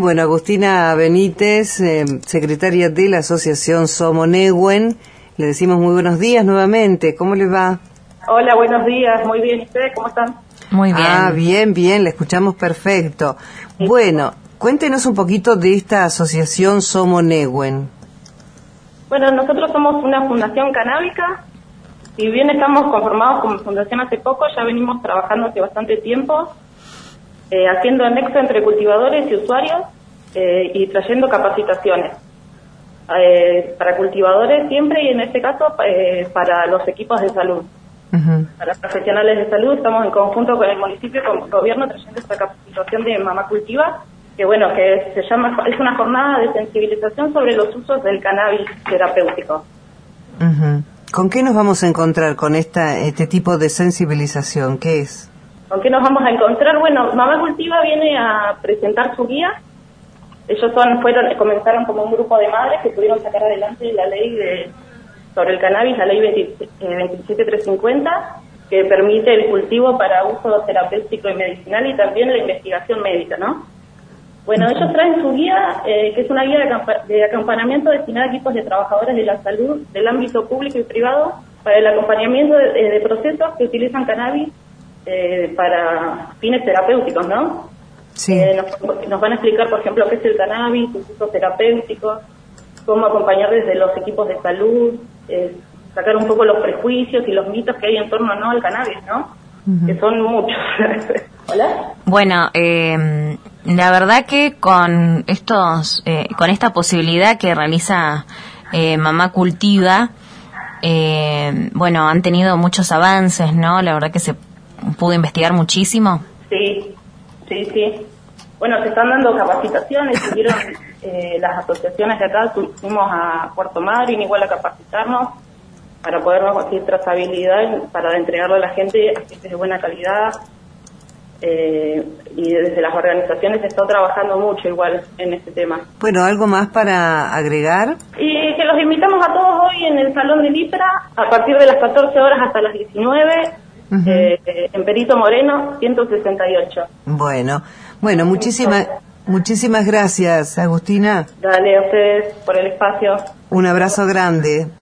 Bueno, Agustina Benítez, secretaria de la Asociación Somos Nehuen, le decimos muy buenos días nuevamente. ¿Cómo le va? Hola, buenos días. Muy bien. ¿Y ustedes cómo están? Muy bien. Bien, le escuchamos perfecto. Sí. Bueno, cuéntenos un poquito de esta asociación Somos Nehuen. Bueno, nosotros somos una fundación canábica. Si bien estamos conformados como fundación hace poco, ya venimos trabajando hace bastante tiempo, haciendo nexo entre cultivadores y usuarios y trayendo capacitaciones para cultivadores siempre, y en este caso para los equipos de salud. Uh-huh. Para profesionales de salud estamos en conjunto con el municipio y con el gobierno trayendo esta capacitación de Mamá Cultiva, que bueno, que es una jornada de sensibilización sobre los usos del cannabis terapéutico. Uh-huh. ¿Con qué nos vamos a encontrar con este tipo de sensibilización? ¿Qué es? ¿Con qué nos vamos a encontrar? Bueno, Mamá Cultiva viene a presentar su guía. Ellos comenzaron como un grupo de madres que pudieron sacar adelante la ley sobre el cannabis, la ley 27350, que permite el cultivo para uso terapéutico y medicinal y también la investigación médica, ¿no? Bueno, ellos traen su guía, que es una guía de acompañamiento destinada a equipos de trabajadores de la salud del ámbito público y privado para el acompañamiento de procesos que utilizan cannabis para fines terapéuticos, ¿no? Sí. Nos van a explicar, por ejemplo, qué es el cannabis, sus usos terapéuticos, cómo acompañar desde los equipos de salud, sacar un poco los prejuicios y los mitos que hay en torno al cannabis, ¿no? Uh-huh. Que son muchos. ¿Hola? Bueno, la verdad que con esta posibilidad que realiza Mamá Cultiva, bueno, han tenido muchos avances, ¿no? La verdad que se pudo investigar muchísimo. Sí. Bueno, se están dando capacitaciones, tuvieron las asociaciones de acá, fuimos a Puerto Madryn igual a capacitarnos para podernos conseguir trazabilidad, para entregarlo a la gente aceites de buena calidad. Y desde las organizaciones se está trabajando mucho igual en este tema. Bueno, ¿algo más para agregar? Y que los invitamos a todos hoy en el Salón de Lipra, a partir de las 14 horas hasta las 19, uh-huh. En Perito Moreno, 168. Bueno, muchísimas gracias, Agustina. Dale, a ustedes por el espacio. Un abrazo grande.